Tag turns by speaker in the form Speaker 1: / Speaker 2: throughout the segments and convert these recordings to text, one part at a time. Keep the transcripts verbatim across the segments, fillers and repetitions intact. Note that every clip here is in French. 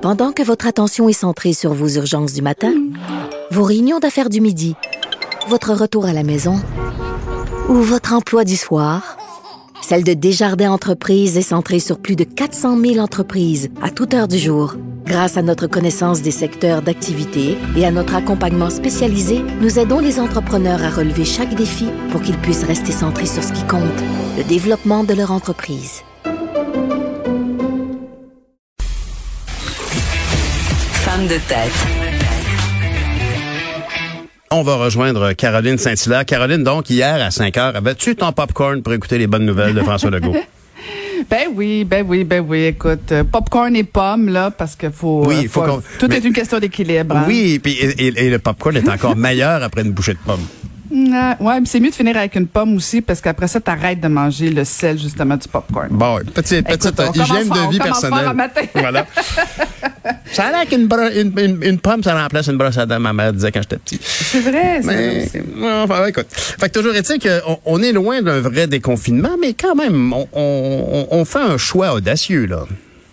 Speaker 1: Pendant que votre attention est centrée sur vos urgences du matin, vos réunions d'affaires du midi, votre retour à la maison ou votre emploi du soir, celle de Desjardins Entreprises est centrée sur plus de quatre cent mille entreprises à toute heure du jour. Grâce à notre connaissance des secteurs d'activité et à notre accompagnement spécialisé, nous aidons les entrepreneurs à relever chaque défi pour qu'ils puissent rester centrés sur ce qui compte, le développement de leur entreprise.
Speaker 2: Femme de tête.
Speaker 3: On va rejoindre Caroline Saint-Hilaire. Caroline, donc, hier à cinq heures, avais-tu ton popcorn pour écouter les bonnes nouvelles de François Legault?
Speaker 4: Ben oui, ben oui, ben oui. Écoute, euh, popcorn et pommes, là, parce que faut.
Speaker 3: Oui,
Speaker 4: euh,
Speaker 3: faut
Speaker 4: faut
Speaker 3: qu'on...
Speaker 4: tout
Speaker 3: mais...
Speaker 4: est une question d'équilibre. Hein?
Speaker 3: Oui, puis et, et, et le popcorn est encore meilleur après une bouchée de pommes.
Speaker 4: Euh, ouais, mais c'est mieux de finir avec une pomme aussi, parce qu'après ça, t'arrêtes de manger le sel, justement, du popcorn.
Speaker 3: Bon, petite, petite
Speaker 4: Écoute,
Speaker 3: hygiène
Speaker 4: fort,
Speaker 3: de vie personnelle. Voilà. Ça a l'air qu'une bro- une, une, une pomme, ça remplace une brosse à dents, ma mère disait quand j'étais petit.
Speaker 4: C'est vrai, c'est
Speaker 3: mais,
Speaker 4: vrai.
Speaker 3: Non, enfin, écoute. Fait que toujours est-il qu'on on est loin d'un vrai déconfinement, mais quand même, on, on, on fait un choix audacieux, là.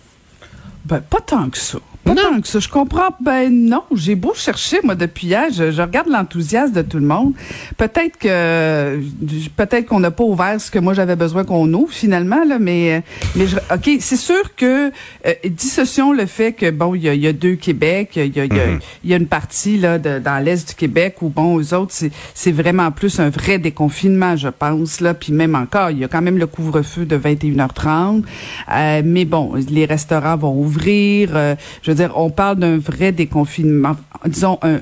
Speaker 4: Ben, pas tant que ça. Pas
Speaker 3: Non.
Speaker 4: tant que ça. Je comprends. Ben non, j'ai beau chercher, moi, depuis hier, je, je regarde l'enthousiasme de tout le monde. Peut-être que peut-être qu'on n'a pas ouvert ce que moi j'avais besoin qu'on ouvre finalement, là, mais mais je, OK, c'est sûr que euh, dissocions le fait que bon, il y a, il y a deux Québec, il y a, il y a,
Speaker 3: Mm-hmm.
Speaker 4: il y a une partie là de, dans l'est du Québec où bon, eux autres, c'est c'est vraiment plus un vrai déconfinement, je pense là, puis même encore, il y a quand même le couvre-feu de vingt et une heures trente. Euh, mais bon, les restaurants vont ouvrir, euh, je Je veux dire, on parle d'un vrai déconfinement. Disons, un,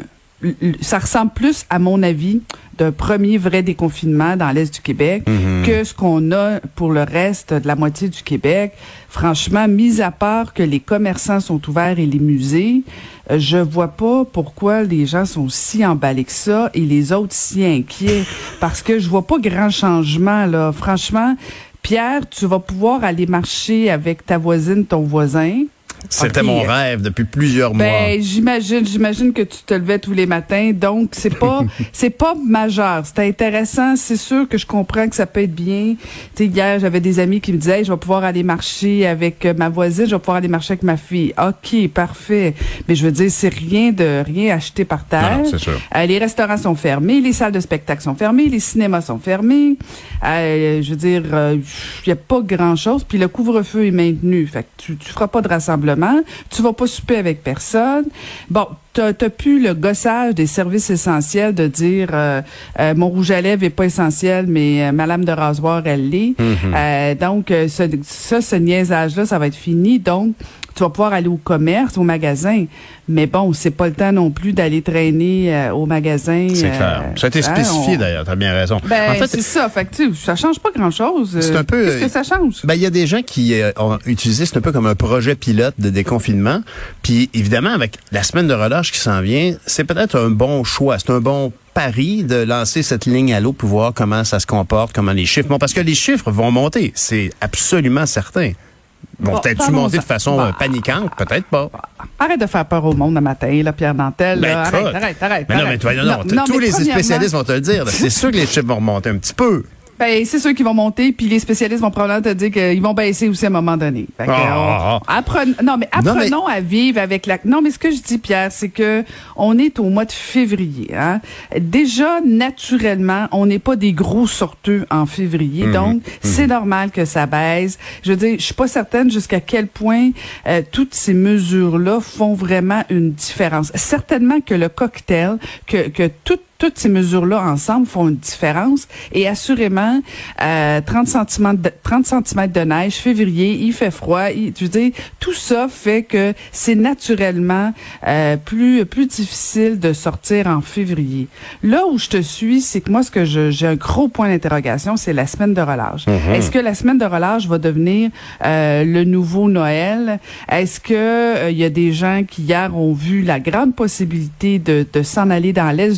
Speaker 4: ça ressemble plus, à mon avis, d'un premier vrai déconfinement dans l'Est du Québec mm-hmm. que ce qu'on a pour le reste de la moitié du Québec. Franchement, mis à part que les commerçants sont ouverts et les musées, euh, je vois pas pourquoi les gens sont si emballés que ça et les autres si inquiets. Parce que je vois pas grand changement, là. Franchement, Pierre, tu vas pouvoir aller marcher avec ta voisine, ton voisin.
Speaker 3: C'était
Speaker 4: okay.
Speaker 3: mon rêve depuis plusieurs mois.
Speaker 4: Ben, j'imagine, j'imagine que tu te levais tous les matins, donc c'est pas, c'est pas majeur. C'est intéressant, c'est sûr que je comprends que ça peut être bien. Tu sais, hier, j'avais des amis qui me disaient, hey, je vais pouvoir aller marcher avec ma voisine, je vais pouvoir aller marcher avec ma fille. Ok, parfait. Mais je veux dire, c'est rien de rien acheté par terre.
Speaker 3: Non, non, c'est sûr.
Speaker 4: Euh, les restaurants sont fermés, les salles de spectacle sont fermées, les cinémas sont fermés. Euh, je veux dire, il euh, y a pas grand chose. Puis le couvre-feu est maintenu. Fait que tu, tu feras pas de rassemblement. Tu vas pas souper avec personne. Bon, t'as, t'as plus le gossage des services essentiels de dire euh, euh, mon rouge à lèvres est pas essentiel, mais euh, ma lame de rasoir, elle l'est. Mm-hmm. Euh, donc, euh, ce, ça, ce niaisage-là, ça va être fini. Donc, tu vas pouvoir aller au commerce, au magasin. Mais bon, c'est pas le temps non plus d'aller traîner euh, au magasin.
Speaker 3: C'est clair.
Speaker 4: Euh,
Speaker 3: ça a été spécifié,
Speaker 4: hein, on...
Speaker 3: d'ailleurs. T'as bien raison.
Speaker 4: Ben,
Speaker 3: en fait,
Speaker 4: c'est ça. Fait que, tu sais, ça change pas grand-chose.
Speaker 3: C'est un peu...
Speaker 4: Qu'est-ce que ça change?
Speaker 3: Ben, il y a des gens qui euh, ont utilisé, c'est un peu comme un projet pilote de déconfinement. Puis, évidemment, avec la semaine de relâche qui s'en vient, c'est peut-être un bon choix. C'est un bon pari de lancer cette ligne à l'eau pour voir comment ça se comporte, comment les chiffres... Bon, parce que les chiffres vont monter. C'est absolument certain. Bon,
Speaker 4: bon,
Speaker 3: peut-être-tu monter de façon bah, paniquante? Peut-être pas.
Speaker 4: Arrête de faire peur au monde le matin, là, Pierre Nantel.
Speaker 3: Ben,
Speaker 4: arrête, arrête, arrête.
Speaker 3: Mais
Speaker 4: arrête.
Speaker 3: non, mais toi, non, non. non, non tous les spécialistes vont te le dire. C'est sûr que les chiffres vont remonter un petit peu.
Speaker 4: Ben, c'est ceux qui vont monter, puis les spécialistes vont probablement te dire qu'ils vont baisser aussi à un moment donné. Fait que,
Speaker 3: oh,
Speaker 4: on, appren- non, mais apprenons non, mais... à vivre avec la... Non, mais ce que je dis, Pierre, c'est que on est au mois de février. Hein? Déjà, naturellement, on n'est pas des gros sorteux en février, mmh, donc mmh. c'est normal que ça baisse. Je veux dire, je suis pas certaine jusqu'à quel point euh, toutes ces mesures-là font vraiment une différence. Certainement que le cocktail, que, que tout toutes ces mesures-là ensemble font une différence. Et assurément, euh, trente centimètres de, trente centimètres de neige, février, il fait froid. Il, je veux dire, tout ça fait que c'est naturellement euh, plus plus difficile de sortir en février. Là où je te suis, c'est que moi, ce que je, j'ai un gros point d'interrogation, c'est la semaine de relâche. Mm-hmm. Est-ce que la semaine de relâche va devenir euh, le nouveau Noël? Est-ce que il euh, y a des gens qui hier ont vu la grande possibilité de, de s'en aller dans l'est du Québec?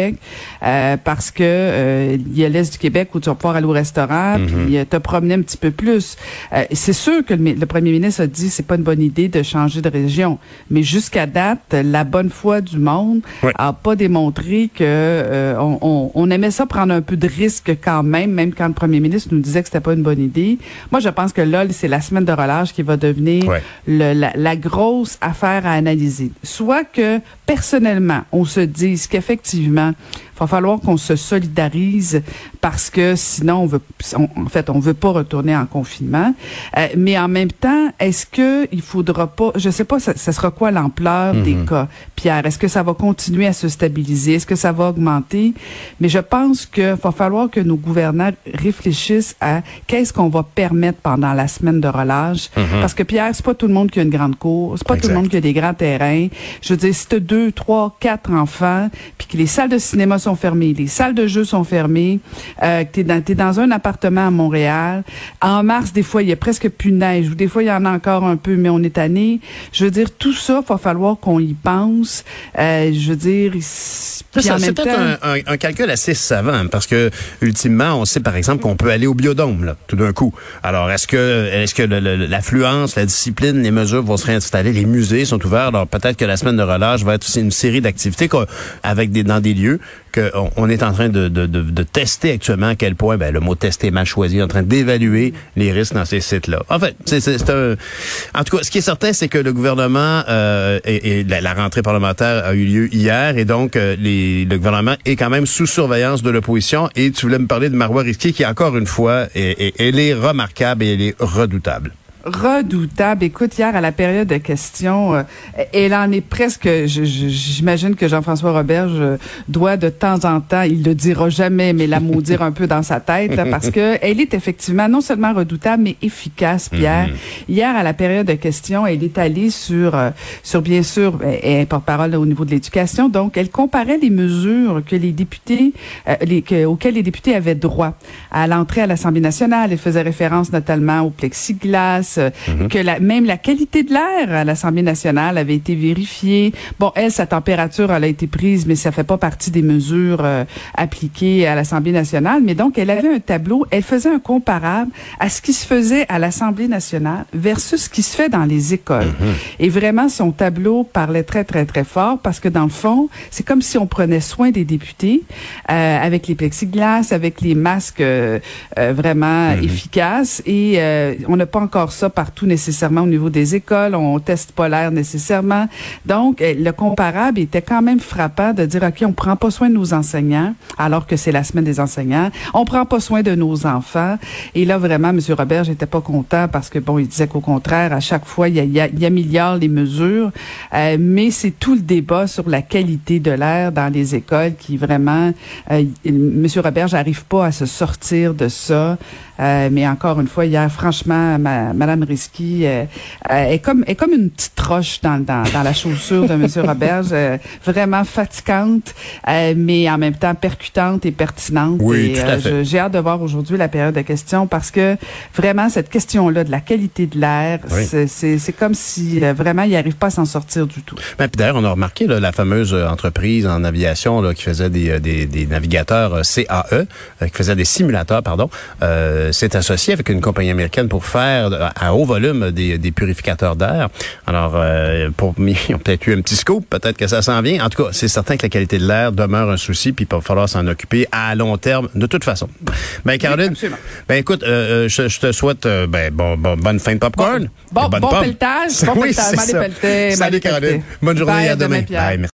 Speaker 4: Québec, euh, parce que euh, il y a l'Est du Québec où tu vas pouvoir aller au restaurant, mm-hmm. puis euh, te promener un petit peu plus. Euh, c'est sûr que le, le premier ministre a dit c'est pas une bonne idée de changer de région, mais jusqu'à date, la bonne foi du monde oui. a pas démontré que euh, on, on, on aimait ça prendre un peu de risque quand même, même quand le premier ministre nous disait que c'était pas une bonne idée. Moi, je pense que là, c'est la semaine de relâche qui va devenir ouais. le, la, la grosse affaire à analyser. Soit que, personnellement, on se dise qu'effectivement, il va falloir qu'on se solidarise parce que sinon, on veut, on, en fait, on veut pas retourner en confinement. Euh, mais en même temps, est-ce que il faudra pas, je sais pas, ça, ça sera quoi l'ampleur mm-hmm. des cas, Pierre? Est-ce que ça va continuer à se stabiliser? Est-ce que ça va augmenter? Mais je pense que va falloir que nos gouvernants réfléchissent à qu'est-ce qu'on va permettre pendant la semaine de relâche. Mm-hmm. Parce que Pierre, c'est pas tout le monde qui a une grande cour, c'est pas exact. Tout le monde qui a des grands terrains. Je veux dire, si t'as deux, trois, quatre enfants, puis que les salles de cinéma sont fermées, les salles de jeux sont fermées, euh, que t'es dans, t'es dans un appartement à Montréal. En mars, des fois, il y a presque plus de neige, ou des fois, il y en a encore un peu, mais on est tanné. Je veux dire, tout ça, il va falloir qu'on y pense. Euh, je veux dire,
Speaker 3: ça, ça, c'est peut-être temps... un, un, un calcul assez savant, parce que, ultimement, on sait, par exemple, qu'on peut aller au biodôme, là, tout d'un coup. Alors, est-ce que, est-ce que le, le, l'affluence, la discipline, les mesures vont se réinstaller? Les musées sont ouverts, alors peut-être que la semaine de relâche va être aussi une série d'activités avec des, dans des lieux qu'on on est en train de, de, de, de tester actuellement à quel point, ben, le mot tester est mal choisi, en train d'évaluer les risques dans ces sites-là. En fait, c'est, c'est, c'est un, en tout cas, ce qui est certain, c'est que le gouvernement, euh, et, et la, la rentrée parlementaire a eu lieu hier, et donc, euh, les, le gouvernement est quand même sous surveillance de l'opposition, et tu voulais me parler de Marois Risky, qui, encore une fois, est, est, elle est remarquable et elle est redoutable.
Speaker 4: Redoutable. Écoute, hier, à la période de questions, euh, elle en est presque, je, je, j'imagine que Jean-François Roberge doit de temps en temps, il le dira jamais, mais la maudire un peu dans sa tête, parce que elle est effectivement non seulement redoutable, mais efficace, Pierre. Mm-hmm. Hier, à la période de questions, elle est allée sur, euh, sur bien sûr, elle est porte-parole au niveau de l'éducation, donc elle comparait les mesures que les députés, euh, les, que, auxquelles les députés avaient droit à l'entrée à l'Assemblée nationale. Elle faisait référence notamment au plexiglas, Mm-hmm. que la, même la qualité de l'air à l'Assemblée nationale avait été vérifiée. Bon, elle, sa température, elle a été prise, mais ça fait pas partie des mesures euh, appliquées à l'Assemblée nationale. Mais donc, elle avait un tableau, elle faisait un comparable à ce qui se faisait à l'Assemblée nationale versus ce qui se fait dans les écoles. Mm-hmm. Et vraiment, son tableau parlait très, très, très fort parce que dans le fond, c'est comme si on prenait soin des députés euh, avec les plexiglas, avec les masques euh, euh, vraiment mm-hmm. efficaces. Et euh, on n'a pas encore ça partout nécessairement au niveau des écoles, on teste pas l'air nécessairement. Donc, le comparable était quand même frappant de dire, OK, on prend pas soin de nos enseignants, alors que c'est la semaine des enseignants. On prend pas soin de nos enfants. Et là, vraiment, M. Roberge n'était pas content parce que, bon, il disait qu'au contraire, à chaque fois, il y a, il y a, il y améliore les mesures. Euh, mais c'est tout le débat sur la qualité de l'air dans les écoles qui vraiment, euh, M. Roberge n'arrive pas à se sortir de ça. Euh, mais encore une fois, hier, franchement, ma, Madame Risky euh, euh, est comme est comme une petite roche dans dans, dans la chaussure de M. Roberge, euh, vraiment fatigante, euh, mais en même temps percutante et pertinente.
Speaker 3: Oui,
Speaker 4: et,
Speaker 3: tout à fait.
Speaker 4: Euh, je, j'ai hâte de voir aujourd'hui la période de questions parce que vraiment cette question-là de la qualité de l'air, oui. c'est, c'est c'est comme si euh, vraiment il n'arrive pas à s'en sortir du tout.
Speaker 3: Ben, puis d'ailleurs, on a remarqué là, la fameuse entreprise en aviation là, qui faisait des des, des navigateurs C A E, euh, qui faisait des simulateurs, pardon. Euh, s'est associé avec une compagnie américaine pour faire à haut volume des, des purificateurs d'air. Alors, euh, pour ils ont peut-être eu un petit scoop, peut-être que ça s'en vient. En tout cas, c'est certain que la qualité de l'air demeure un souci, puis il va falloir s'en occuper à long terme, de toute façon. Ben, Caroline, oui, ben écoute, euh, je, je te souhaite euh, ben bon, bon bonne fin de popcorn.
Speaker 4: Bon, bon,
Speaker 3: bonne
Speaker 4: bon
Speaker 3: pomme.
Speaker 4: pelletage, bon
Speaker 3: oui,
Speaker 4: pelletage.
Speaker 3: C'est ça. Salut Caroline. Bonne journée,
Speaker 4: Bye,
Speaker 3: à demain.
Speaker 4: demain Bye,